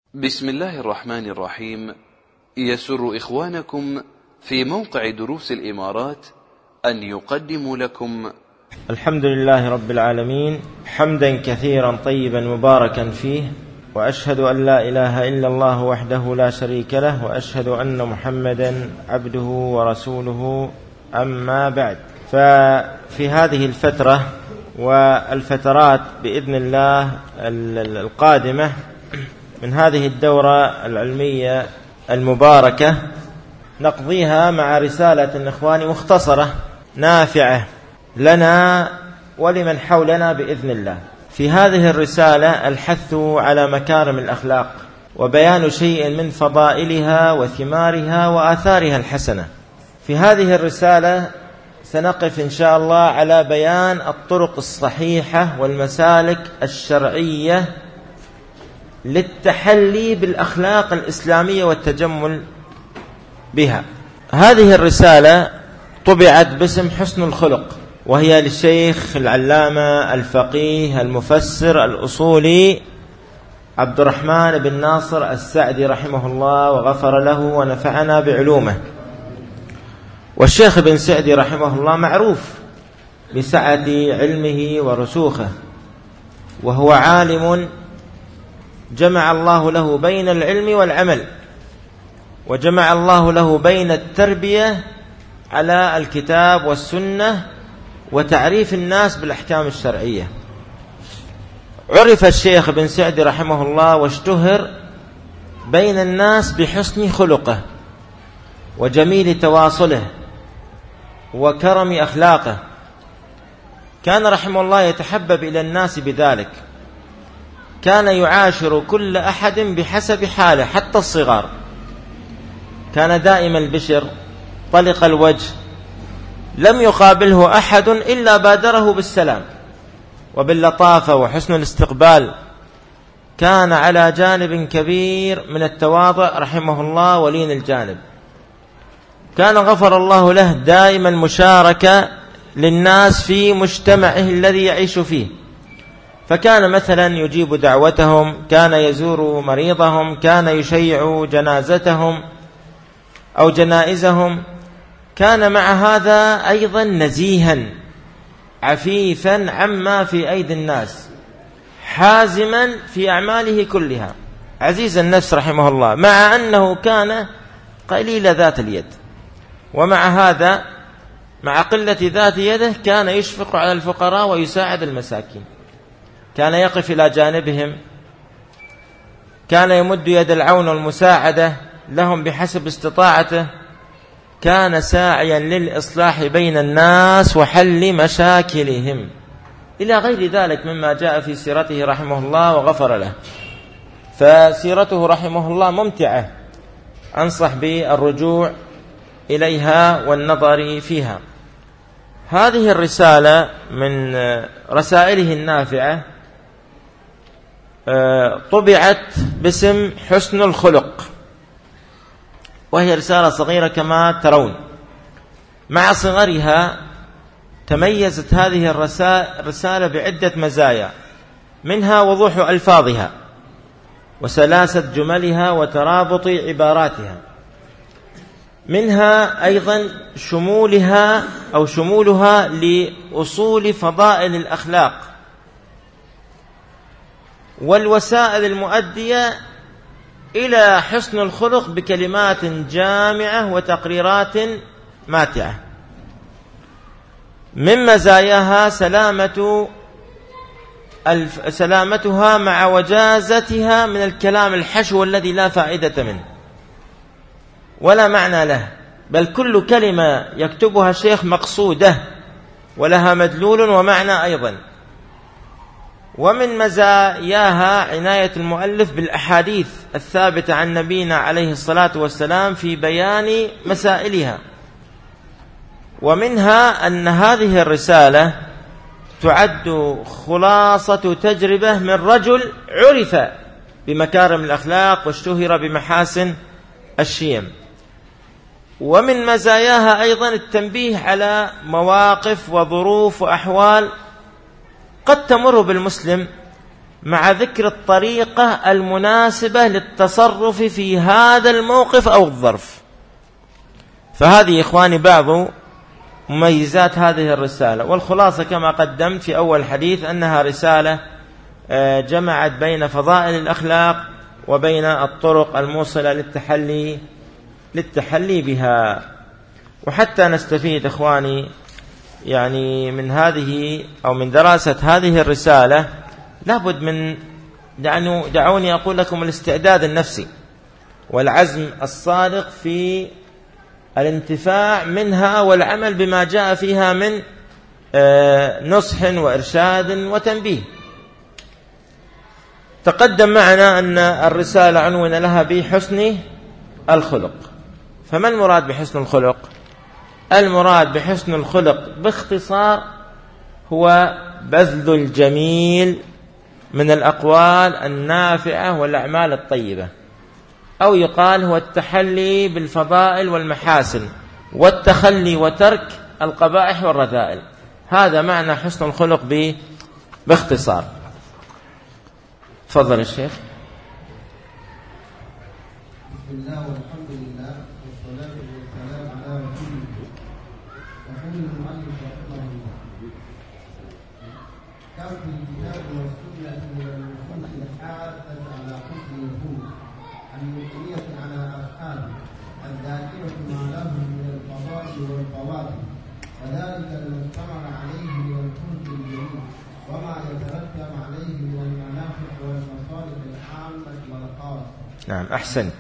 بسم الله الرحمن الرحيم. يسر إخوانكم في موقع دروس الإمارات أن يقدموا لكم الحمد لله رب العالمين، حمدا كثيرا طيبا مباركا فيه، وأشهد أن لا إله إلا الله وحده لا شريك له، وأشهد أن محمدا عبده ورسوله. أما بعد، ففي هذه الفترة والفترات بإذن الله القادمة من هذه الدورة العلمية المباركة نقضيها مع رسالة إخواني مختصرة نافعة لنا ولمن حولنا بإذن الله. في هذه الرسالة الحث على مكارم الأخلاق وبيان شيء من فضائلها وثمارها وآثارها الحسنة. في هذه الرسالة سنقف إن شاء الله على بيان الطرق الصحيحة والمسالك الشرعية للتحلي بالأخلاق الإسلامية والتجمل بها. هذه الرسالة طبعت باسم حسن الخلق، وهي للشيخ العلامة الفقيه المفسر الأصولي عبد الرحمن بن ناصر السعدي رحمه الله وغفر له ونفعنا بعلومه. والشيخ بن سعدي رحمه الله معروف بسعة علمه ورسوخه، وهو عالم جمع الله له بين العلم والعمل، وجمع الله له بين التربية على الكتاب والسنة وتعريف الناس بالأحكام الشرعية. عرف الشيخ بن سعدي رحمه الله واشتهر بين الناس بحسن خلقه وجميل تواصله وكرم أخلاقه. كان رحمه الله يتحبب إلى الناس بذلك، كان يعاشر كل أحد بحسب حاله حتى الصغار. كان دائم البشر طلق الوجه، لم يقابله أحد إلا بادره بالسلام وباللطافة وحسن الاستقبال. كان على جانب كبير من التواضع رحمه الله ولين الجانب. كان غفر الله له دائما مشاركة للناس في مجتمعه الذي يعيش فيه، فكان مثلا يجيب دعوتهم، كان يزور مريضهم، كان يشيع جنازتهم أو جنائزهم. كان مع هذا أيضا نزيها عفيفا عما في أيدي الناس، حازما في أعماله كلها، عزيز النفس رحمه الله، مع أنه كان قليل ذات اليد. ومع هذا، مع قلة ذات يده، كان يشفق على الفقراء ويساعد المساكين، كان يقف إلى جانبهم، كان يمد يد العون والمساعدة لهم بحسب استطاعته، كان ساعيا للإصلاح بين الناس وحل مشاكلهم، إلى غير ذلك مما جاء في سيرته رحمه الله وغفر له. فسيرته رحمه الله ممتعة، أنصح بالرجوع إليها والنظر فيها. هذه الرسالة من رسائله النافعة طبعت باسم حسن الخلق، وهي رسالة صغيرة كما ترون. مع صغرها تميزت هذه الرسالة بعدة مزايا، منها وضوح ألفاظها وسلاسة جملها وترابط عباراتها، منها أيضا شمولها لأصول فضائل الأخلاق والوسائل المؤدية إلى حسن الخلق بكلمات جامعة وتقريرات ماتعة. من مزاياها سلامتها مع وجازتها من الكلام الحشو الذي لا فائدة منه ولا معنى له، بل كل كلمة يكتبها الشيخ مقصودة ولها مدلول ومعنى أيضا. ومن مزاياها عناية المؤلف بالأحاديث الثابتة عن نبينا عليه الصلاة والسلام في بيان مسائلها. ومنها أن هذه الرسالة تعد خلاصة تجربة من رجل عرف بمكارم الأخلاق واشتهر بمحاسن الشيم. ومن مزاياها أيضا التنبيه على مواقف وظروف وأحوال قد تمر بالمسلم مع ذكر الطريقة المناسبة للتصرف في هذا الموقف أو الظرف. فهذه إخواني بعض مميزات هذه الرسالة، والخلاصة كما قدمت في أول حديث أنها رسالة جمعت بين فضائل الأخلاق وبين الطرق الموصلة للتحلي بها. وحتى نستفيد إخواني يعني من هذه أو من دراسة هذه الرسالة لابد من دعوني أقول لكم الاستعداد النفسي والعزم الصادق في الانتفاع منها والعمل بما جاء فيها من نصح وإرشاد وتنبيه. تقدم معنا أن الرسالة عنوان لها بحسن الخلق. فما المراد بحسن الخلق؟ المراد بحسن الخلق باختصار هو بذل الجميل من الأقوال النافعة والأعمال الطيبة، أو يقال هو التحلي بالفضائل والمحاسن والتخلي وترك القبائح والرذائل. هذا معنى حسن الخلق باختصار. تفضل الشيخ. بسم الله والحمد لله والصلاة والسلام على رسول الله. يقول المؤلف رحمه الله: كم في الكتاب والسنة من النصوص الحاثة على حسن الخلق المثنية على أفعاله الذاكرة ما له من الفضائل والفواكه، وذلك لما اشتمل عليه من الخلق الجميل وما يترتب عليه من المنافع والمصالح العامة والخاصة. نعم، أحسنت.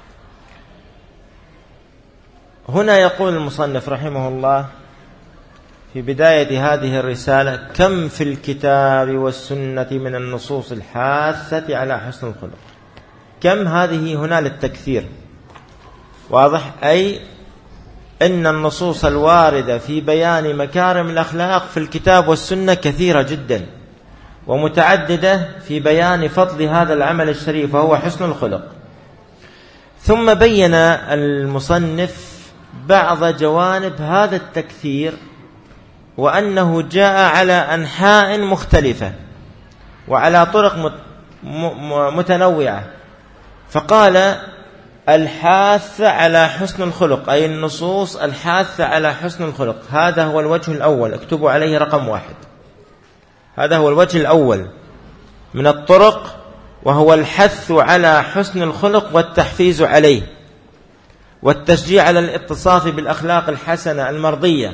هنا يقول المصنف رحمه الله في بداية هذه الرسالة: كم في الكتاب والسنة من النصوص الحاثة على حسن الخلق. كم هذه هنا للتكثير، واضح، أي إن النصوص الواردة في بيان مكارم الأخلاق في الكتاب والسنة كثيرة جدا ومتعددة في بيان فضل هذا العمل الشريف وهو حسن الخلق. ثم بين المصنف بعض جوانب هذا التكثير وأنه جاء على أنحاء مختلفة وعلى طرق متنوعة. فقال: الحاثة على حسن الخلق، أي النصوص الحاثة على حسن الخلق. هذا هو الوجه الأول، اكتبوا عليه رقم 1. هذا هو الوجه الأول من الطرق، وهو الحث على حسن الخلق والتحفيز عليه والتشجيع على الاتصاف بالأخلاق الحسنة المرضية.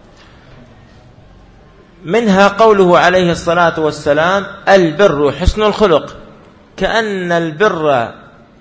منها قوله عليه الصلاة والسلام: البر حسن الخلق، كأن البر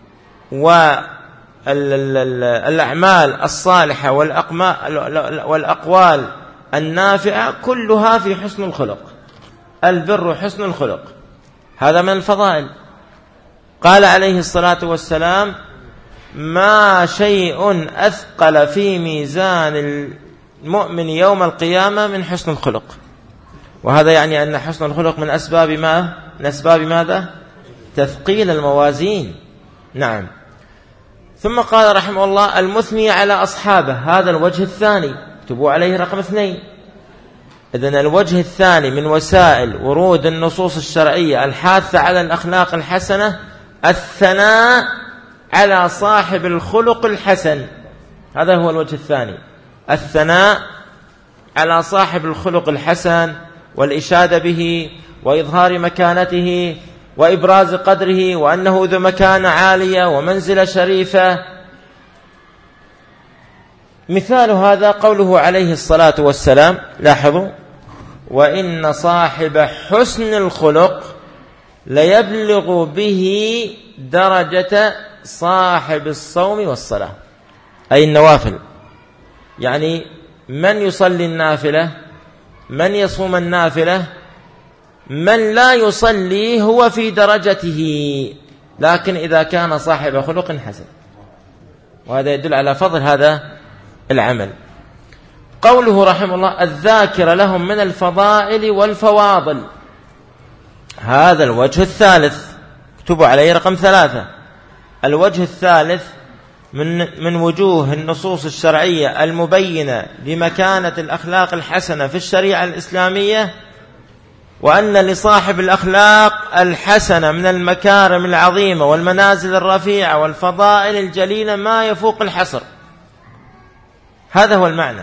والأعمال الصالحة والأقوال النافعة كلها في حسن الخلق. البر حسن الخلق، هذا من الفضائل. قال عليه الصلاة والسلام: ما شيء أثقل في ميزان المؤمن يوم القيامة من حسن الخلق. وهذا يعني أن حسن الخلق من أسباب ماذا؟ تثقيل الموازين. نعم. ثم قال رحمه الله: المثني على أصحابه. هذا الوجه الثاني، اكتبوا عليه رقم 2. إذن الوجه الثاني من وسائل ورود النصوص الشرعية الحاثة على الأخلاق الحسنة الثناء على صاحب الخلق الحسن. هذا هو الوجه الثاني، الثناء على صاحب الخلق الحسن والإشادة به وإظهار مكانته وإبراز قدره وأنه ذو مكانة عالية ومنزلة شريفة. مثال هذا قوله عليه الصلاة والسلام، لاحظوا: وإن صاحب حسن الخلق ليبلغ به درجة صاحب الصوم والصلاة، أي النوافل. يعني من يصلي النافلة، من يصوم النافلة، من لا يصلي هو في درجته، لكن إذا كان صاحب خلق حسن. وهذا يدل على فضل هذا العمل. قوله رحمه الله: الذاكر لهم من الفضائل والفواضل. هذا الوجه الثالث، اكتبوا عليه رقم 3. الوجه الثالث من وجوه النصوص الشرعية المبينة لمكانة الأخلاق الحسنة في الشريعة الإسلامية، وأن لصاحب الأخلاق الحسنة من المكارم العظيمة والمنازل الرفيعة والفضائل الجليلة ما يفوق الحصر. هذا هو المعنى.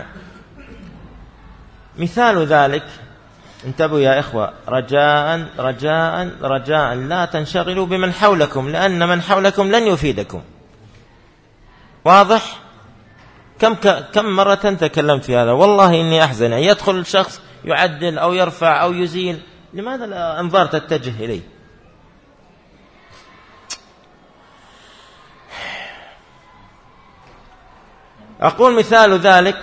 مثال ذلك، انتبهوا يا إخوة، رجاء رجاء رجاء لا تنشغلوا بمن حولكم، لأن من حولكم لن يفيدكم. واضح؟ كم مرة تكلمت في هذا، والله إني أحزن. يدخل الشخص يعدل أو يرفع أو يزيل، لماذا الأنظار تتجه إليه؟ أقول مثال ذلك،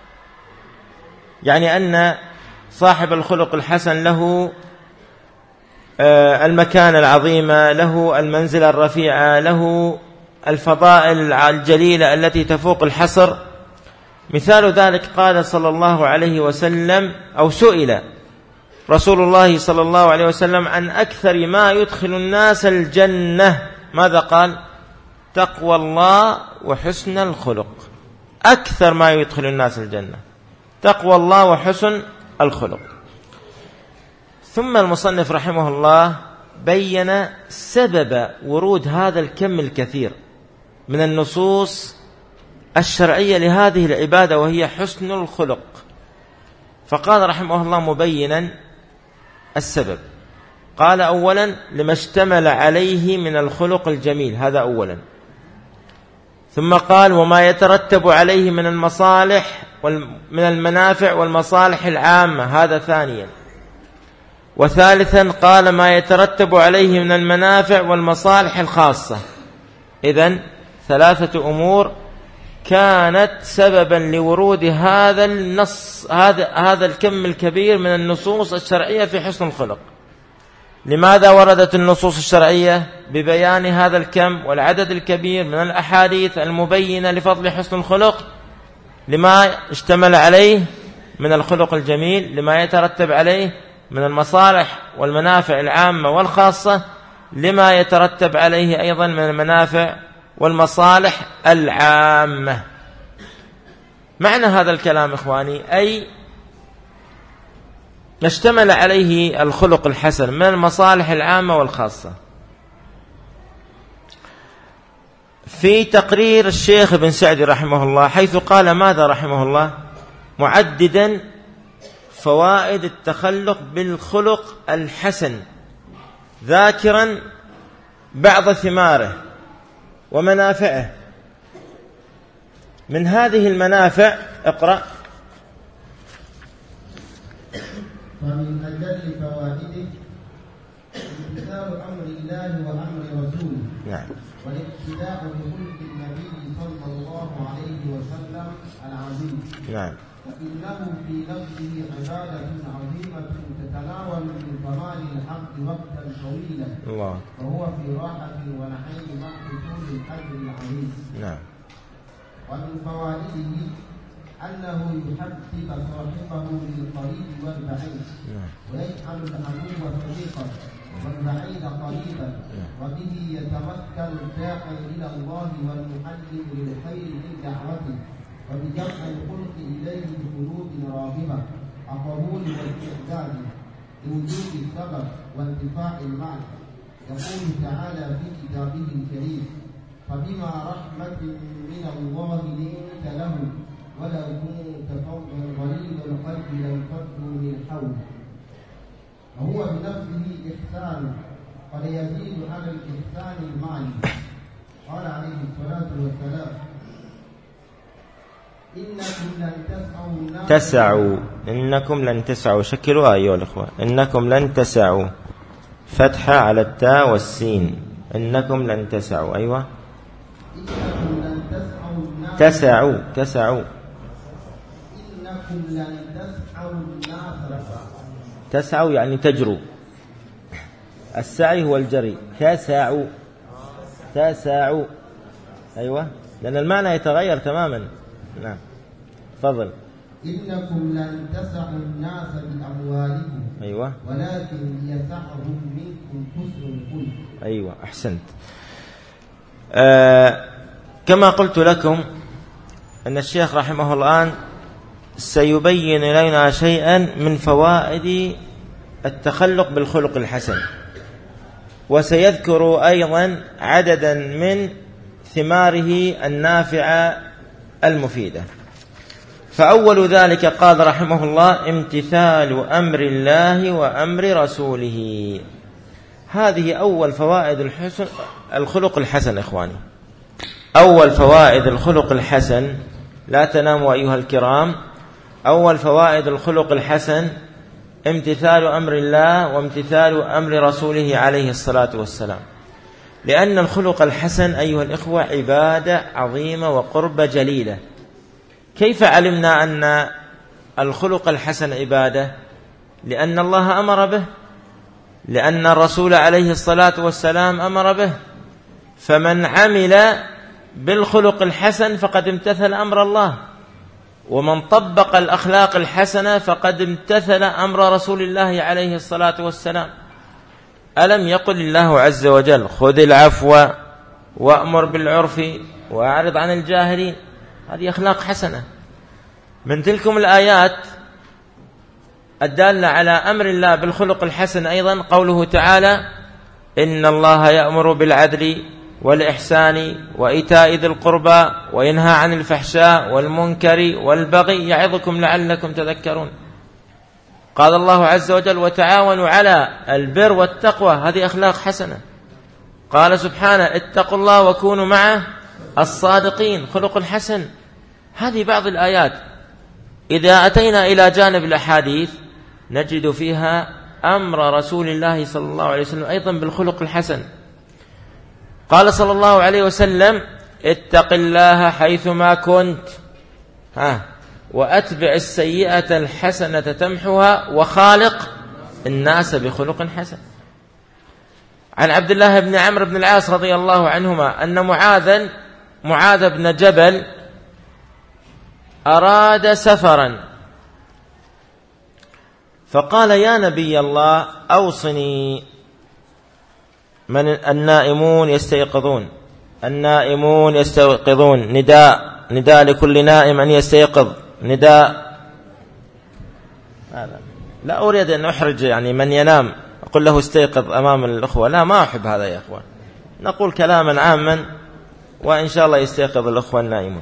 يعني أن صاحب الخلق الحسن له المكانة العظيمة، له المنزلة الرفيعة، له الفضائل الجليلة التي تفوق الحصر. مثال ذلك قال صلى الله عليه وسلم، أو سئل رسول الله صلى الله عليه وسلم عن أكثر ما يدخل الناس الجنة، ماذا قال؟ تقوى الله وحسن الخلق. أكثر ما يدخل الناس الجنة تقوى الله وحسن الخلق. ثم المصنف رحمه الله بين سبب ورود هذا الكم الكثير من النصوص الشرعية لهذه العبادة، وهي حسن الخلق. فقال رحمه الله مبينا السبب، قال أولا لما اشتمل عليه من الخلق الجميل، هذا أولا. ثم قال وما يترتب عليه من المصالح من المنافع والمصالح العامة، هذا ثانيا. وثالثا قال ما يترتب عليه من المنافع والمصالح الخاصة. إذن 3 أمور كانت سببا لورود هذا النص، هذا الكم الكبير من النصوص الشرعية في حسن الخلق. لماذا وردت النصوص الشرعية ببيان هذا الكم والعدد الكبير من الأحاديث المبينة لفضل حسن الخلق؟ لما اشتمل عليه من الخلق الجميل، لما يترتب عليه من المصالح والمنافع العامة والخاصة، لما يترتب عليه أيضا من المنافع والمصالح العامة. معنى هذا الكلام إخواني، أي ما اشتمل عليه الخلق الحسن من المصالح العامة والخاصة. في تقرير الشيخ ابن سعدي رحمه الله، حيث قال ماذا رحمه الله؟ معددا فوائد التخلق بالخلق الحسن، ذاكرا بعض ثماره ومنافعه. من هذه المنافع اقرأ. ومن أجل فوائده امتثال أمر الله وأمر رسوله، نعم، والاقتداء بخلق النبي صلى الله عليه وسلم العظيم. نعم. فإنه في نفسه عبادة عظيمة تتناول من كمال الحق وقتا طويلا، الله، وهو في راحة ونعيم مع حصول الأجر العظيم. نعم. ومن فوائده أنه يحبب صاحبه للقريب والبعيد، ويجعل العدو صديقا والبعيد قريبا، وبه يتمكن الداعي إلى الله والمحلل للخير من دعوته، وبجمع الخلق إليه بقلوب راغبة القبول والاستعداد لوجود السبب وانتفاع المعنى. يقول تعالى في كتابه الكريم: فبما رحمة من الله لنت لهم ولو كنت فظا غليظ القلب لانفضوا من حولك. وهو بنفسه إحسان قد يزيد على الإحسان المعنى. قال عليه الصلاة والسلام: إنكم لن تسعوا، إنكم لن تسعوا. شكلوا أيها الأخوة، إنكم لن تسعوا، فتحة على التاء والسين، إنكم لن تسعوا. أيوة، إنكم لن تسعوا تسعوا إنكم لن تسعوا الناس. تسعوا يعني تجروا، السعي هو الجري. تسعوا. أيوة، لأن المعنى يتغير تماما. نعم، تفضل. إنكم لن تسعوا الناس بأموالكم، أيوة، ولكن يسعهم منكم حسن الخلق. أيوة، أحسنت. كما قلت لكم أن الشيخ رحمه الله الآن سيبين لنا شيئا من فوائد التخلق بالخلق الحسن. وسيذكر أيضا عددا من ثماره النافعة المفيدة. فأول ذلك قال رحمه الله: امتثال أمر الله وأمر رسوله. هذه أول فوائد الخلق الحسن. إخواني، أول فوائد الخلق الحسن، لا تناموا أيها الكرام، أول فوائد الخلق الحسن امتثال أمر الله وامتثال أمر رسوله عليه الصلاة والسلام. لأن الخلق الحسن أيها الإخوة عبادة عظيمة وقربة جليلة. كيف علمنا أن الخلق الحسن عبادة؟ لأن الله أمر به، لأن الرسول عليه الصلاة والسلام أمر به. فمن عمل بالخلق الحسن فقد امتثل أمر الله، ومن طبق الأخلاق الحسنة فقد امتثل أمر رسول الله عليه الصلاة والسلام. ألم يقل الله عز وجل: خذ العفو وأمر بالعرف وأعرض عن الجاهلين؟ هذه أخلاق حسنة. من تلكم الآيات الدالة على أمر الله بالخلق الحسن أيضا قوله تعالى: إن الله يأمر بالعدل والإحسان وإيتاء ذي القربى وينهى عن الفحشاء والمنكر والبغي يعظكم لعلكم تذكرون. قال الله عز وجل: وتعاونوا على البر والتقوى. هذه أخلاق حسنة. قال سبحانه: اتقوا الله وكونوا مع الصادقين. خلق حسن. هذه بعض الآيات. إذا أتينا إلى جانب الأحاديث نجد فيها أمر رسول الله صلى الله عليه وسلم أيضا بالخلق الحسن. قال صلى الله عليه وسلم: اتق الله حيثما كنت وأتبع السيئة الحسنة تمحها وخالق الناس بخلق حسن. عن عبد الله بن عمرو بن العاص رضي الله عنهما أن معاذ بن جبل أراد سفرا، فقال: يا نبي الله أوصني. من النائمون يستيقظون، النائمون يستيقظون، نداء لكل نائم أن يستيقظ، نداء. لا أريد أن أحرج من ينام أقول له استيقظ أمام الأخوة، لا، ما أحب هذا يا أخوان. نقول كلاما عاما وإن شاء الله يستيقظ الأخوة النائمون.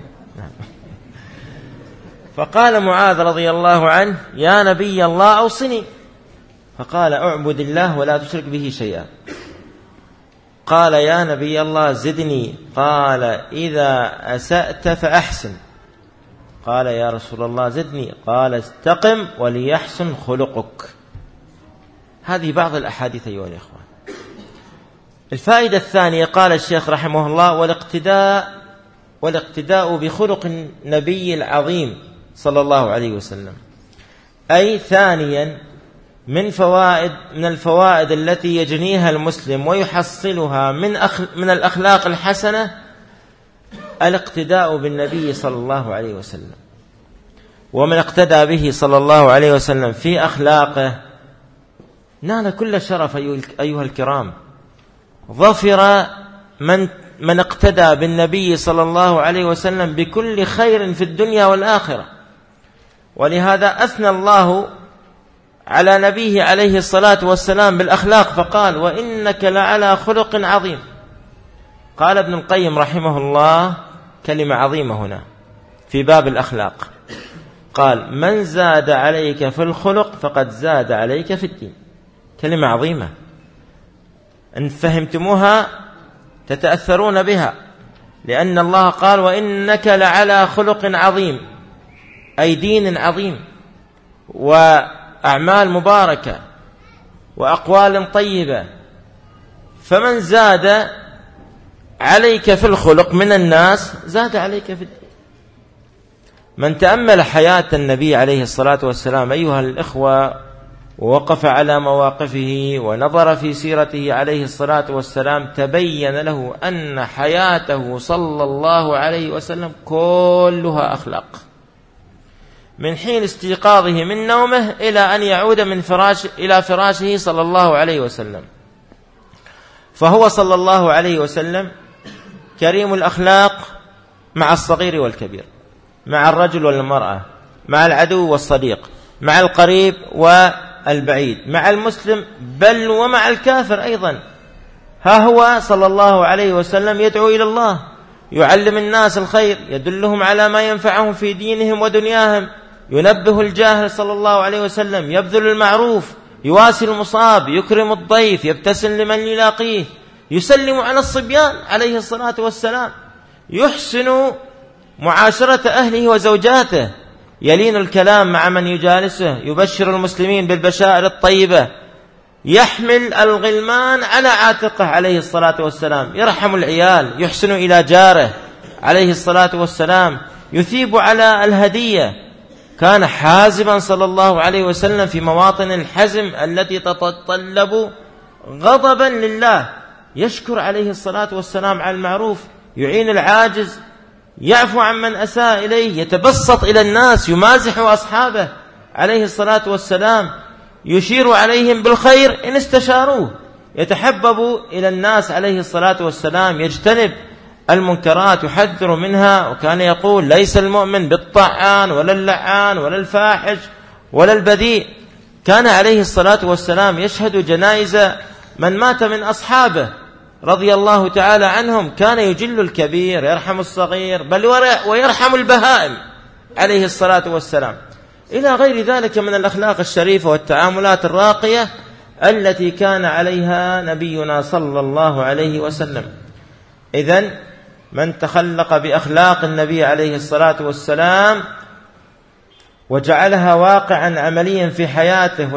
فقال معاذ رضي الله عنه: يا نبي الله أوصني. فقال: اعبد الله ولا تشرك به شيئا. قال: يا نبي الله زدني. قال: إذا أسأت فأحسن. قال: يا رسول الله زدني. قال: استقم وليحسن خلقك. هذه بعض الأحاديث أيها الإخوان. الفائدة الثانية قال الشيخ رحمه الله: والاقتداء بخلق النبي العظيم صلى الله عليه وسلم. أي ثانيا من الفوائد التي يجنيها المسلم ويحصلها من الأخلاق الحسنة الاقتداء بالنبي صلى الله عليه وسلم. ومن اقتدى به صلى الله عليه وسلم في أخلاقه نال كل شرف أيها الكرام. ظفر من اقتدى بالنبي صلى الله عليه وسلم بكل خير في الدنيا والآخرة. ولهذا أثنى الله على نبيه عليه الصلاة والسلام بالأخلاق فقال: وإنك لعلى خلق عظيم. قال ابن القيم رحمه الله كلمة عظيمة هنا في باب الأخلاق، قال: من زاد عليك في الخلق فقد زاد عليك في الدين. كلمة عظيمة، إن فهمتموها تتأثرون بها، لأن الله قال: وإنك لعلى خلق عظيم، أي دين عظيم وأعمال مباركة وأقوال طيبة. فمن زاد عليك في الخلق من الناس زاد عليك في الدين. من تأمل حياة النبي عليه الصلاة والسلام أيها الإخوة ووقف على مواقفه ونظر في سيرته عليه الصلاة والسلام تبين له أن حياته صلى الله عليه وسلم كلها أخلاق، من حين استيقاظه من نومه إلى أن يعود إلى فراشه صلى الله عليه وسلم. فهو صلى الله عليه وسلم كريم الأخلاق مع الصغير والكبير، مع الرجل والمرأة، مع العدو والصديق، مع القريب والبعيد، مع المسلم بل ومع الكافر أيضا. ها هو صلى الله عليه وسلم يدعو إلى الله، يعلم الناس الخير، يدلهم على ما ينفعهم في دينهم ودنياهم، ينبه الجاهل صلى الله عليه وسلم، يبذل المعروف، يواسي المصاب، يكرم الضيف، يبتسم لمن يلاقيه، يسلم على الصبيان عليه الصلاة والسلام، يحسن معاشرة أهله وزوجاته، يلين الكلام مع من يجالسه، يبشر المسلمين بالبشائر الطيبة، يحمل الغلمان على عاتقه عليه الصلاة والسلام، يرحم العيال، يحسن إلى جاره عليه الصلاة والسلام، يثيب على الهدية. كان حازما صلى الله عليه وسلم في مواطن الحزم التي تتطلب غضبا لله، يشكر عليه الصلاة والسلام على المعروف، يعين العاجز، يعفو عن من أساء إليه، يتبسط إلى الناس، يمازح أصحابه عليه الصلاة والسلام، يشير عليهم بالخير إن استشاروه، يتحبب إلى الناس عليه الصلاة والسلام، يجتنب المنكرات، يحذر منها. وكان يقول: ليس المؤمن بالطعان ولا اللعان ولا الفاحش ولا البذيء. كان عليه الصلاة والسلام يشهد جنائز من مات من أصحابه رضي الله تعالى عنهم، كان يجل الكبير، يرحم الصغير، بل ويرحم البهائم عليه الصلاة والسلام، إلى غير ذلك من الأخلاق الشريفة والتعاملات الراقية التي كان عليها نبينا صلى الله عليه وسلم. إذن من تخلق بأخلاق النبي عليه الصلاة والسلام وجعلها واقعا عمليا في حياته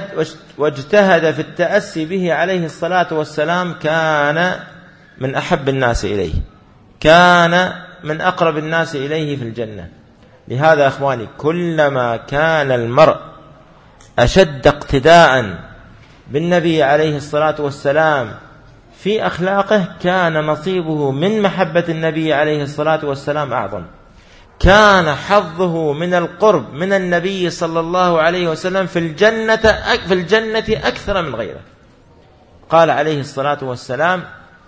واجتهد في التأسي به عليه الصلاة والسلام، كان من أحب الناس إليه، كان من أقرب الناس إليه في الجنة. لهذا أخواني، كلما كان المرء أشد اقتداء بالنبي عليه الصلاة والسلام في أخلاقه، كان نصيبه من محبة النبي عليه الصلاة والسلام أعظم، كان حظه من القرب من النبي صلى الله عليه وسلم في الجنة أكثر من غيره. قال عليه الصلاة والسلام: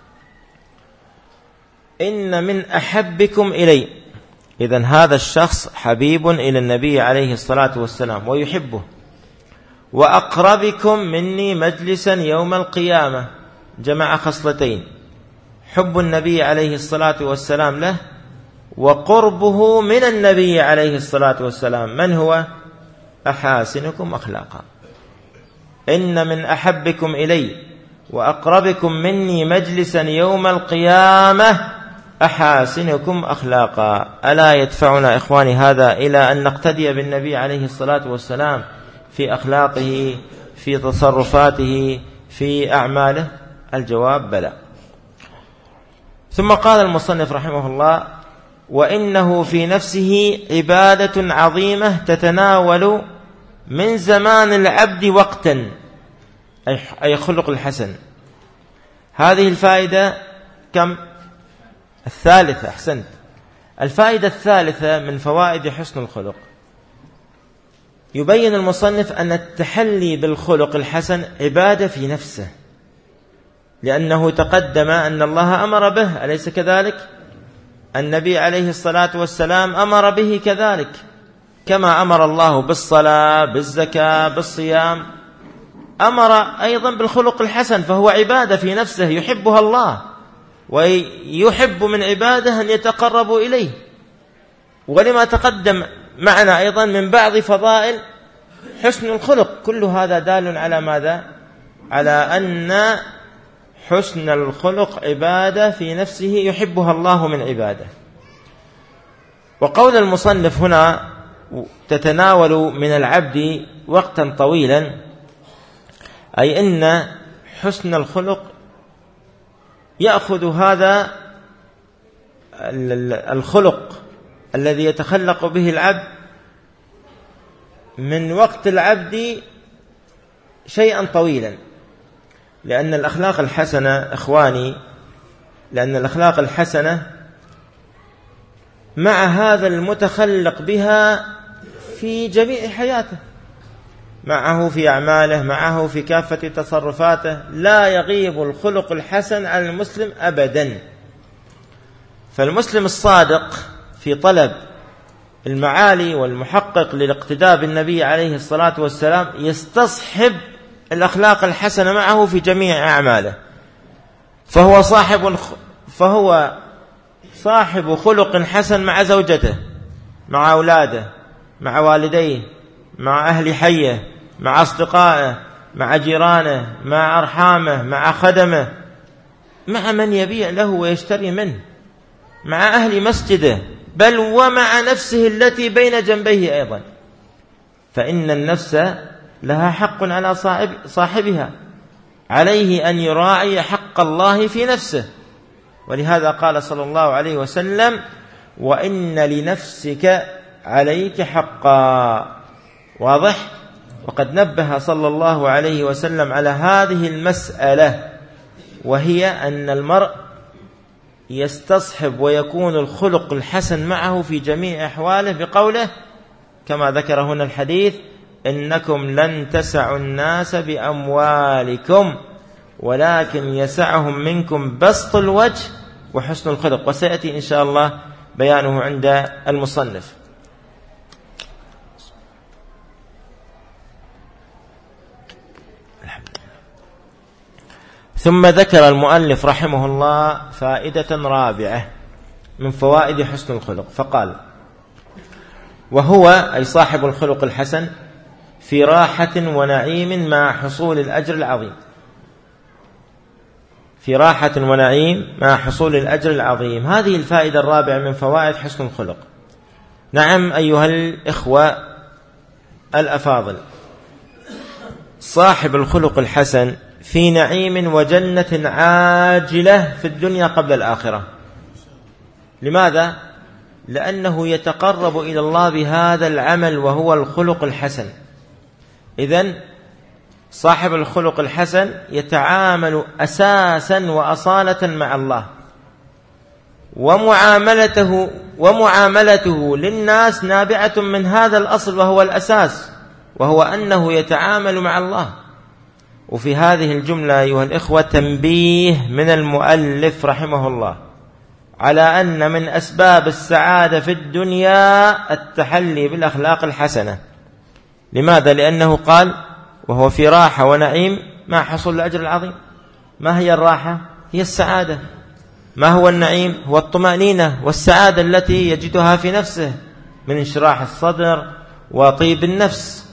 إن من أحبكم إلي، إذن هذا الشخص حبيب إلى النبي عليه الصلاة والسلام ويحبه، وأقربكم مني مجلسا يوم القيامة. جمع خصلتين: حب النبي عليه الصلاة والسلام له، وقربه من النبي عليه الصلاة والسلام. من هو؟ أحاسنكم أخلاقا. إن من أحبكم إلي وأقربكم مني مجلسا يوم القيامة أحاسنكم أخلاقا. ألا يدفعنا إخواني هذا إلى أن نقتدي بالنبي عليه الصلاة والسلام في أخلاقه، في تصرفاته، في أعماله؟ الجواب: بلى. ثم قال المصنف رحمه الله: وإنه في نفسه عبادة عظيمة تتناول من زمان العبد وقتا، أي خلق الحسن. هذه الفائدة كم؟ الثالثة. أحسنت. الفائدة الثالثة من فوائد حسن الخلق. يبين المصنف أن التحلي بالخلق الحسن عبادة في نفسه، لأنه تقدم أن الله أمر به، أليس كذلك؟ النبي عليه الصلاة والسلام أمر به كذلك، كما أمر الله بالصلاة، بالزكاة، بالصيام، أمر أيضا بالخلق الحسن، فهو عبادة في نفسه يحبها الله، ويحب من عباده أن يتقربوا إليه. ولما تقدم معنا أيضا من بعض فضائل حسن الخلق، كل هذا دال على ماذا؟ على أن حسن الخلق عبادة في نفسه يحبها الله من عباده. وقول المصنف هنا تتناول من العبد وقتا طويلا، أي أن حسن الخلق يأخذ هذا الخلق الذي يتخلق به العبد من وقت العبد شيئا طويلا. لأن الأخلاق الحسنة إخواني، لأن الأخلاق الحسنة مع هذا المتخلق بها في جميع حياته، معه في أعماله، معه في كافة تصرفاته، لا يغيب الخلق الحسن عن المسلم أبدا. فالمسلم الصادق في طلب المعالي والمحقق للاقتداء بالنبي عليه الصلاة والسلام يستصحب الأخلاق الحسنة معه في جميع أعماله. فهو صاحب خلق حسن مع زوجته، مع أولاده، مع والديه، مع أهل حيه، مع أصدقائه، مع جيرانه، مع أرحامه، مع خدمه، مع من يبيع له ويشتري منه، مع أهل مسجده، بل ومع نفسه التي بين جنبيه أيضا. فإن النفس لها حق على صاحبها، عليه أن يراعي حق الله في نفسه. ولهذا قال صلى الله عليه وسلم: وإن لنفسك عليك حقا. واضح؟ وقد نبه صلى الله عليه وسلم على هذه المسألة، وهي أن المرء يستصحب ويكون الخلق الحسن معه في جميع أحواله، بقوله كما ذكر هنا الحديث: إنكم لن تسعوا الناس بأموالكم ولكن يسعهم منكم بسط الوجه وحسن الخلق. وسيأتي إن شاء الله بيانه عند المصنف. ثم ذكر المؤلف رحمه الله فائدة رابعة من فوائد حسن الخلق، فقال: وهو أي صاحب الخلق الحسن في راحة ونعيم مع حصول الأجر العظيم. في راحة ونعيم مع حصول الأجر العظيم. هذه الفائدة الرابعة من فوائد حسن الخلق. نعم أيها الإخوة الأفاضل، صاحب الخلق الحسن في نعيم وجنة عاجلة في الدنيا قبل الآخرة. لماذا؟ لأنه يتقرب إلى الله بهذا العمل وهو الخلق الحسن. إذن صاحب الخلق الحسن يتعامل أساسا وأصالة مع الله، ومعاملته للناس نابعة من هذا الأصل وهو الأساس، وهو أنه يتعامل مع الله. وفي هذه الجملة أيها الإخوة تنبيه من المؤلف رحمه الله على أن من أسباب السعادة في الدنيا التحلي بالأخلاق الحسنة. لماذا؟ لأنه قال: وهو في راحة ونعيم مع حصول الأجر العظيم. ما هي الراحة؟ هي السعادة. ما هو النعيم؟ هو الطمأنينة والسعادة التي يجدها في نفسه من انشراح الصدر وطيب النفس.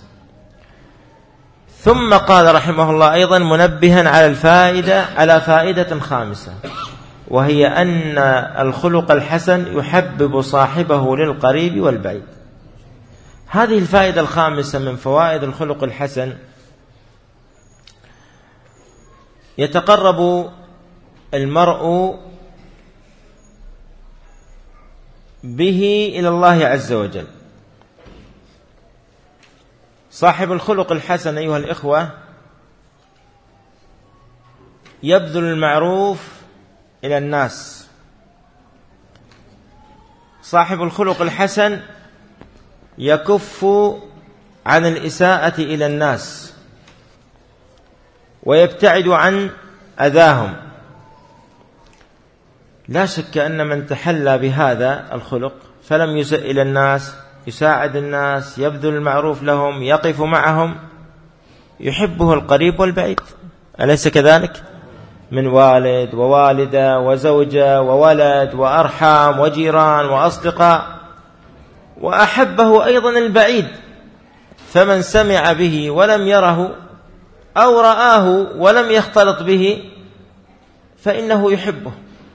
ثم قال رحمه الله أيضا منبها على فائدة خامسة، وهي أن الخلق الحسن يحبب صاحبه للقريب والبعيد. هذه الفائدة الخامسة من فوائد الخلق الحسن: يتقرب المرء به إلى الله عز وجل. صاحب الخلق الحسن أيها الإخوة يبذل المعروف إلى الناس. صاحب الخلق الحسن يكف عن الإساءة إلى الناس ويبتعد عن أذاهم. لا شك أن من تحلى بهذا الخلق فلم يسئ إلى الناس، يساعد الناس، يبذل المعروف لهم، يقف معهم، يحبه القريب والبعيد. أليس كذلك؟ من والد ووالدة وزوجة وولد وأرحام وجيران وأصدقاء. وأحبه أيضا البعيد، فمن سمع به ولم يره أو رآه ولم يختلط به فإنه يحبه.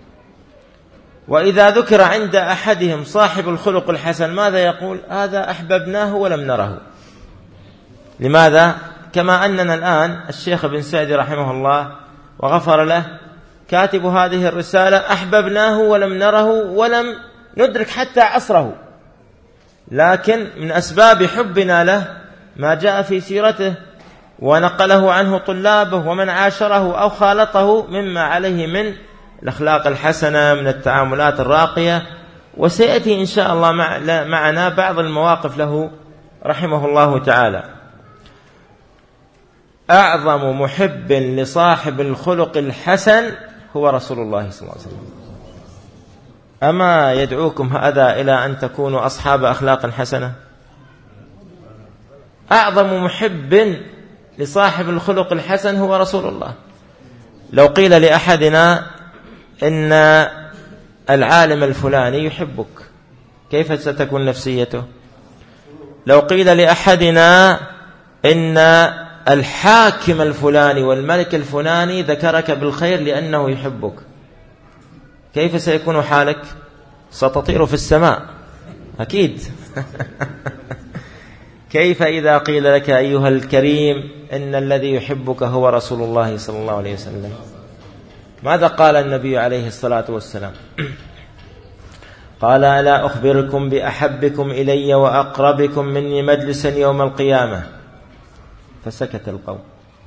وإذا ذكر عند أحدهم صاحب الخلق الحسن ماذا يقول؟ هذا أحببناه ولم نره. لماذا؟ كما أننا الآن الشيخ بن سعدي رحمه الله وغفر له كاتب هذه الرسالة أحببناه ولم نره ولم ندرك حتى عصره، لكن من أسباب حبنا له ما جاء في سيرته ونقله عنه طلابه ومن عاشره أو خالطه مما عليه من الأخلاق الحسنة، من التعاملات الراقية. وسيأتي إن شاء الله معنا بعض المواقف له رحمه الله تعالى. أعظم محب لصاحب الخلق الحسن هو رسول الله صلى الله عليه وسلم. أما يدعوكم هذا إلى أن تكونوا أصحاب أخلاق حسنة؟ أعظم محب لصاحب الخلق الحسن هو رسول الله. لو قيل لأحدنا إن العالم الفلاني يحبك، كيف ستكون نفسيته؟ لو قيل لأحدنا إن الحاكم الفلاني والملك الفلاني ذكرك بالخير لأنه يحبك، كيف سيكون حالك؟ ستطير في السماء أكيد. كيف إذا قيل لك أيها الكريم إن الذي يحبك هو رسول الله صلى الله عليه وسلم؟ ماذا قال النبي عليه الصلاة والسلام؟ قال: ألا أخبركم بأحبكم إلي وأقربكم مني مجلسا يوم القيامة؟ فسكت القوم،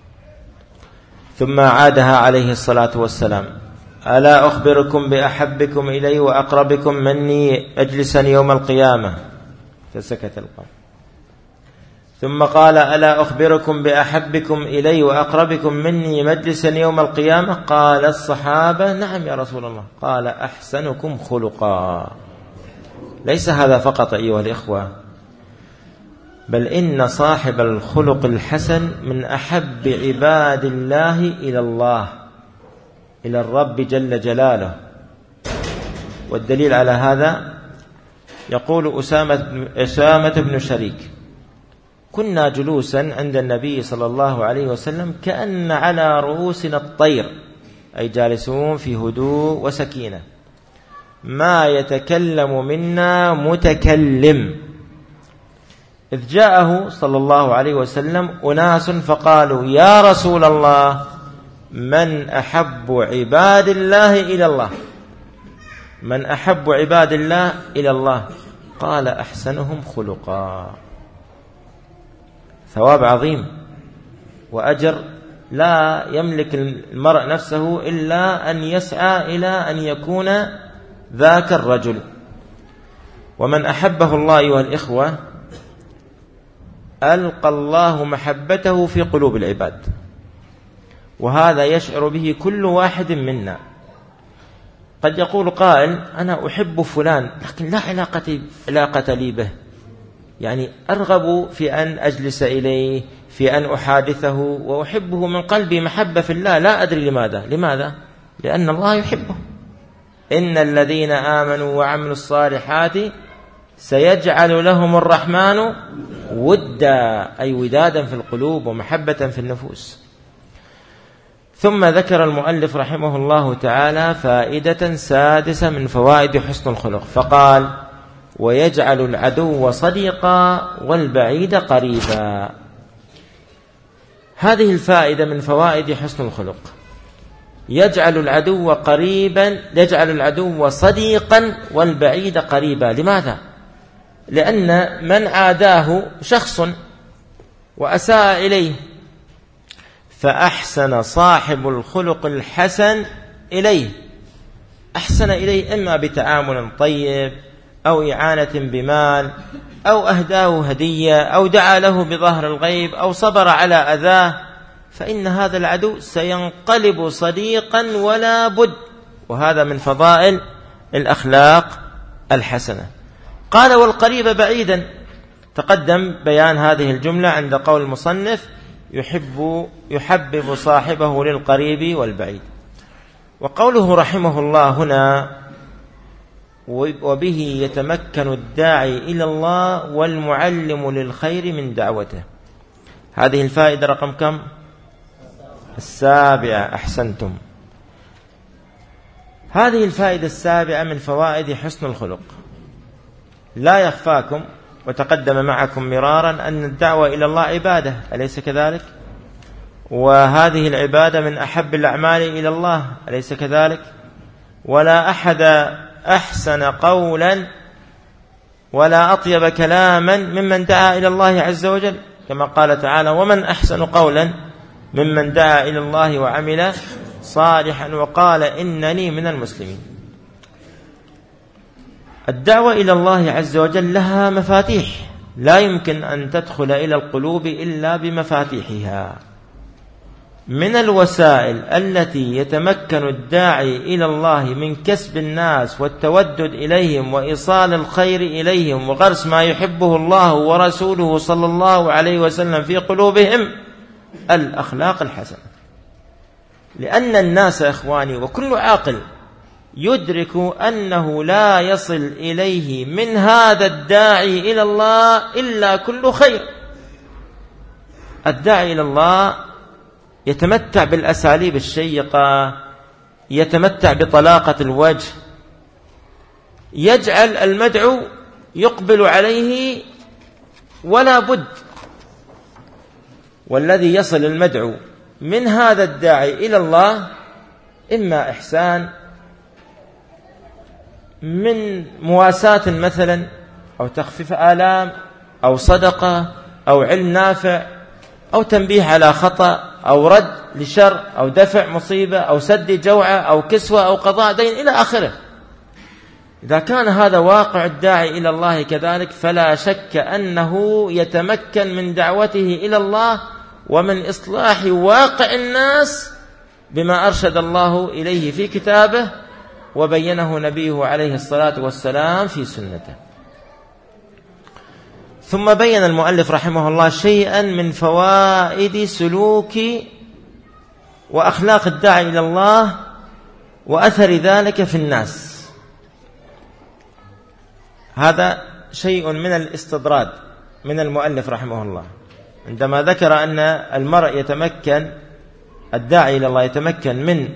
ثم عادها عليه الصلاة والسلام: ألا أخبركم بأحبكم إلي وأقربكم مني مجلسا يوم القيامة؟ فسكت القوم، ثم قال: ألا أخبركم بأحبكم إلي وأقربكم مني مجلسا يوم القيامة؟ قال الصحابة: نعم يا رسول الله. قال: أحسنكم خلقا. ليس هذا فقط أيها الإخوة، بل إن صاحب الخلق الحسن من أحب عباد الله إلى الله، إلى الرب جل جلاله. والدليل على هذا يقول أسامة بن شريك: كنا جلوسا عند النبي صلى الله عليه وسلم كأن على رؤوسنا الطير، أي جالسون في هدوء وسكينة، ما يتكلم منا متكلم، إذ جاءه صلى الله عليه وسلم أناس فقالوا: يا رسول الله، من أحب عباد الله إلى الله؟ من أحب عباد الله إلى الله؟ قال: أحسنهم خلقا. ثواب عظيم وأجر لا يملك المرء نفسه إلا أن يسعى إلى أن يكون ذاك الرجل. ومن أحبه الله أيها الإخوة ألقى الله محبته في قلوب العباد، وهذا يشعر به كل واحد منا. قد يقول قائل: أنا أحب فلان لكن لا علاقة لي به، يعني أرغب في أن أجلس إليه، في أن أحادثه، وأحبه من قلبي محبة في الله، لا أدري لماذا؟ لأن الله يحبه. إن الذين آمنوا وعملوا الصالحات سيجعل لهم الرحمن ودا، أي ودادا في القلوب ومحبة في النفوس. ثم ذكر المؤلف رحمه الله تعالى فائدة سادسة من فوائد حسن الخلق، فقال: ويجعل العدو صديقا والبعيد قريبا. هذه الفائدة من فوائد حسن الخلق، يجعل العدو قريبا، يجعل العدو صديقا والبعيد قريبا. لماذا؟ لأن من عاداه شخص وأساء إليه، فأحسن صاحب الخلق الحسن إليه، أحسن إليه إما بتعامل طيب أو إعانة بمال أو أهداه هدية أو دعا له بظهر الغيب أو صبر على أذاه، فإن هذا العدو سينقلب صديقا ولا بد. وهذا من فضائل الأخلاق الحسنة. قال: والقريب بعيدا. تقدم بيان هذه الجملة عند قول المصنف: يحبب صاحبه للقريب والبعيد. وقوله رحمه الله هنا: وبه يتمكن الداعي إلى الله والمعلم للخير من دعوته. هذه الفائدة رقم كم؟ 7. أحسنتم. هذه الفائدة 7 من فوائد حسن الخلق. لا يخفاكم وتقدم معكم مرارا أن الدعوة إلى الله عبادة، أليس كذلك؟ وهذه العبادة من أحب الأعمال إلى الله، أليس كذلك؟ ولا أحد أحسن قولا ولا أطيب كلاما ممن دعا إلى الله عز وجل، كما قال تعالى: ومن أحسن قولا ممن دعا إلى الله وعمل صالحا وقال إنني من المسلمين. الدعوة إلى الله عز وجل لها مفاتيح، لا يمكن أن تدخل إلى القلوب إلا بمفاتيحها. من الوسائل التي يتمكن الداعي إلى الله من كسب الناس والتودد إليهم وإيصال الخير إليهم وغرس ما يحبه الله ورسوله صلى الله عليه وسلم في قلوبهم الأخلاق الحسنة. لأن الناس إخواني وكل عاقل يدرك أنه لا يصل إليه من هذا الداعي إلى الله إلا كل خير. الداعي إلى الله يتمتع بالأساليب الشيقة، يتمتع بطلاقة الوجه، يجعل المدعو يقبل عليه ولا بد. والذي يصل المدعو من هذا الداعي إلى الله إما إحسان من مواساة مثلا، أو تخفيف آلام، أو صدقة، أو علم نافع، أو تنبيه على خطأ، أو رد لشر، أو دفع مصيبة، أو سد جوعة، أو كسوة، أو قضاء دين إلى آخره. إذا كان هذا واقع الداعي إلى الله كذلك فلا شك أنه يتمكن من دعوته إلى الله ومن إصلاح واقع الناس بما أرشد الله إليه في كتابه وبينه نبيه عليه الصلاة والسلام في سنته. ثم بين المؤلف رحمه الله شيئا من فوائد سلوك وأخلاق الداعي إلى الله وأثر ذلك في الناس. هذا شيء من الاستطراد من المؤلف رحمه الله عندما ذكر أن المرء يتمكن، الداعي إلى الله يتمكن من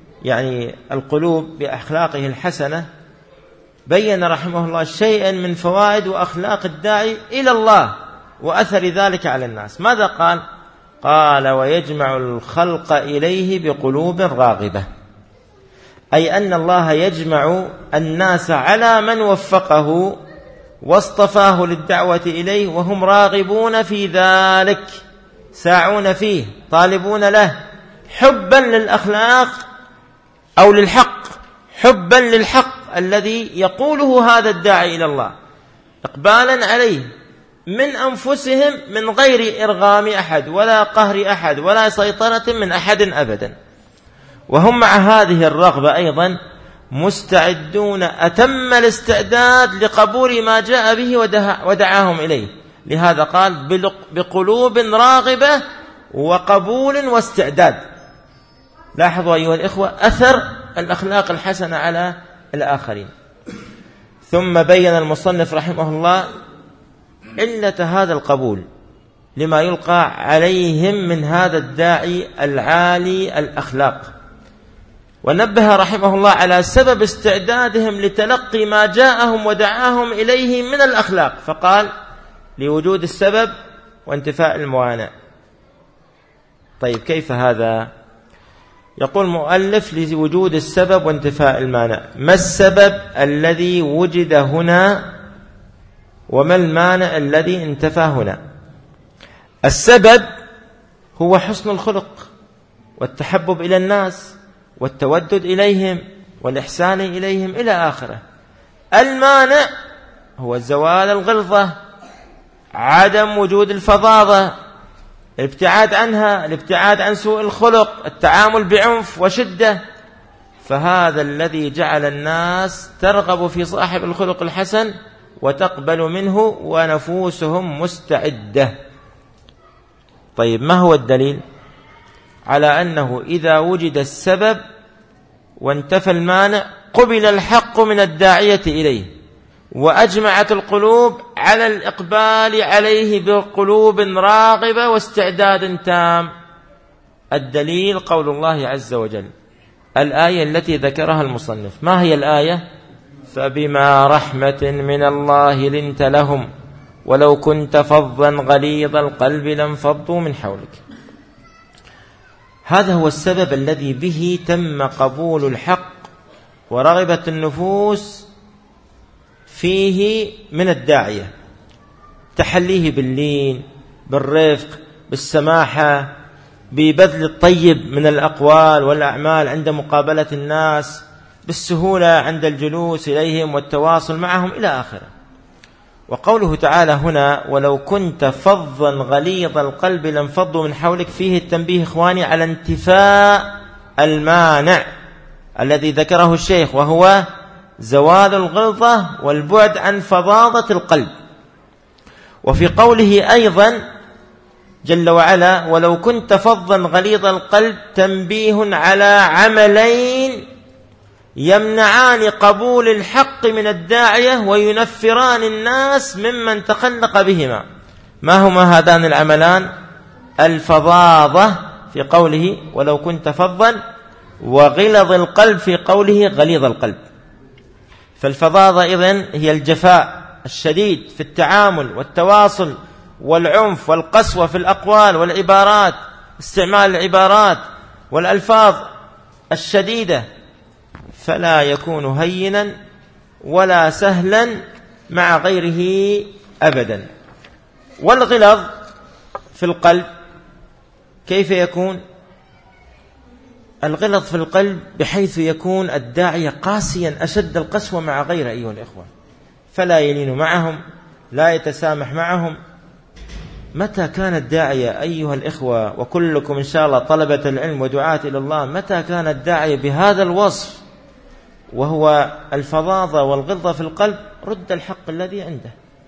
القلوب بأخلاقه الحسنة. بين رحمه الله شيئا من فوائد وأخلاق الداعي إلى الله وأثر ذلك على الناس. ماذا قال؟ قال: ويجمع الخلق إليه بقلوب راغبة، أي أن الله يجمع الناس على من وفقه واصطفاه للدعوة إليه وهم راغبون في ذلك، ساعون فيه، طالبون له، حبا للأخلاق أو للحق، حبا للحق الذي يقوله هذا الداعي إلى الله، إقبالا عليه من أنفسهم من غير إرغام أحد ولا قهر أحد ولا سيطرة من أحد أبدا. وهم مع هذه الرغبة أيضا مستعدون أتم الاستعداد لقبول ما جاء به ودعاهم إليه. لهذا قال: بقلوب راغبة وقبول واستعداد. لاحظوا أيها الإخوة أثر الأخلاق الحسنة على الآخرين. ثم بين المصنف رحمه الله علة هذا القبول لما يلقى عليهم من هذا الداعي العالي الأخلاق، ونبه رحمه الله على سبب استعدادهم لتلقي ما جاءهم ودعاهم إليه من الأخلاق، فقال: لوجود السبب وانتفاء الموانع. طيب كيف هذا؟ يقول المؤلف: لوجود السبب وانتفاء المانع. ما السبب الذي وجد هنا وما المانع الذي انتفى هنا؟ السبب هو حسن الخلق والتحبب إلى الناس والتودد إليهم والإحسان إليهم إلى آخره. المانع هو زوال الغلظة، عدم وجود الفظاظة، الابتعاد عنها، الابتعاد عن سوء الخلق، التعامل بعنف وشدة. فهذا الذي جعل الناس ترغب في صاحب الخلق الحسن وتقبل منه ونفوسهم مستعدة. طيب ما هو الدليل على أنه إذا وجد السبب وانتفى المانع قبل الحق من الداعية إليه وأجمعت القلوب على الإقبال عليه بقلوب راغبة واستعداد تام؟ الدليل قول الله عز وجل، الآية التي ذكرها المصنف. ما هي الآية؟ فبما رحمة من الله لنت لهم ولو كنت فظا غليظ القلب لانفضوا من حولك. هذا هو السبب الذي به تم قبول الحق ورغبة النفوس فيه من الداعية، تحليه باللين، بالرفق، بالسماحة، ببذل الطيب من الأقوال والأعمال عند مقابلة الناس، بالسهولة عند الجلوس إليهم والتواصل معهم إلى آخره. وقوله تعالى هنا ولو كنت فظا غليظ القلب لانفضوا من حولك فيه التنبيه إخواني على انتفاء المانع الذي ذكره الشيخ، وهو زوال الغلظة والبعد عن فظاظة القلب. وفي قوله أيضا جل وعلا: ولو كنت فظا غليظ القلب، تنبيه على عملين يمنعان قبول الحق من الداعية وينفران الناس ممن تخلق بهما. ما هما هذان العملان؟ الفظاظة في قوله ولو كنت فظا، وغلظ القلب في قوله غليظ القلب. فالفظاظة إذن هي الجفاء الشديد في التعامل والتواصل والعنف والقسوة في الأقوال والعبارات، استعمال العبارات والألفاظ الشديدة، فلا يكون هينا ولا سهلا مع غيره أبدا. والغلظ في القلب كيف يكون؟ الغلظ في القلب بحيث يكون الداعية قاسيا أشد القسوة مع غيره أيها الإخوة، فلا يلين معهم، لا يتسامح معهم. متى كان الداعية أيها الإخوة، وكلكم إن شاء الله طلبة العلم ودعاة إلى الله، متى كان الداعية بهذا الوصف وهو الفظاظة والغلظة في القلب، رد الحق الذي عنده،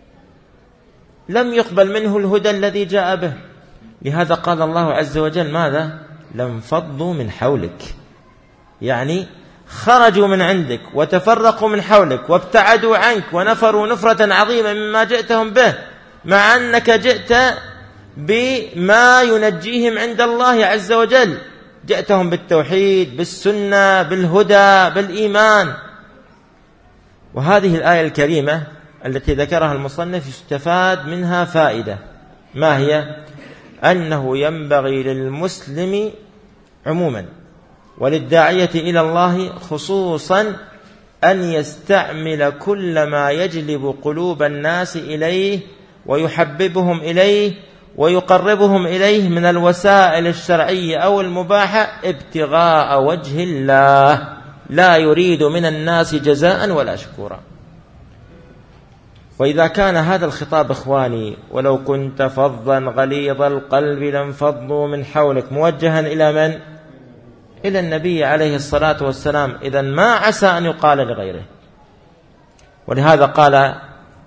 لم يقبل منه الهدى الذي جاء به. لهذا قال الله عز وجل ماذا؟ لانفضوا من حولك، يعني خرجوا من عندك وتفرقوا من حولك وابتعدوا عنك ونفروا نفرة عظيمة مما جئتهم به، مع أنك جئت بما ينجيهم عند الله عز وجل، جئتهم بالتوحيد، بالسنة، بالهدى، بالإيمان. وهذه الآية الكريمة التي ذكرها المصنف يستفاد منها فائدة، ما هي؟ أنه ينبغي للمسلم عموما وللداعية إلى الله خصوصا أن يستعمل كل ما يجلب قلوب الناس إليه ويحببهم إليه ويقربهم إليه من الوسائل الشرعية أو المباحة ابتغاء وجه الله، لا يريد من الناس جزاء ولا شكورا. وإذا كان هذا الخطاب إخواني ولو كنت فظا غليظ القلب لانفضوا من حولك موجها إلى من؟ إلى النبي عليه الصلاة والسلام، إذن ما عسى أن يقال لغيره. ولهذا قال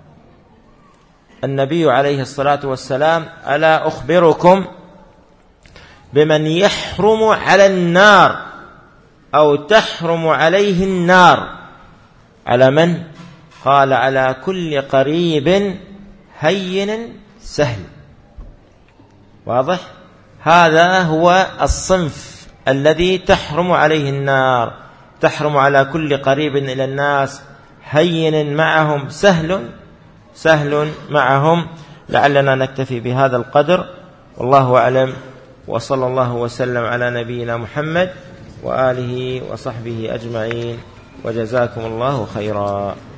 النبي عليه الصلاة والسلام: ألا أخبركم بمن يحرم على النار أو تحرم عليه النار؟ على من؟ قال: على كل قريب هين سهل. واضح؟ هذا هو الصنف الذي تحرم عليه النار، تحرم على كل قريب إلى الناس، هين معهم، سهل معهم. لعلنا نكتفي بهذا القدر، والله أعلم، وصلى الله وسلم على نبينا محمد وآله وصحبه أجمعين، وجزاكم الله خيرا.